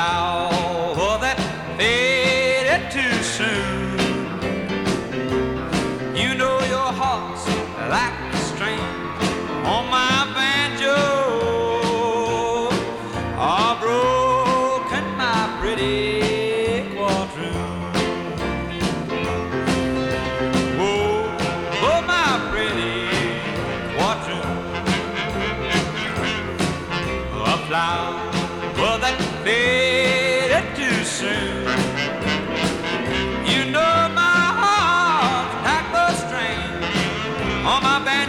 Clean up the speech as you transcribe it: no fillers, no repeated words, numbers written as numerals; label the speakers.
Speaker 1: flower that faded too soon. You know your heart's like a string on my banjo, or broken my pretty quadroon. Oh, my pretty quadroon. A flower that faded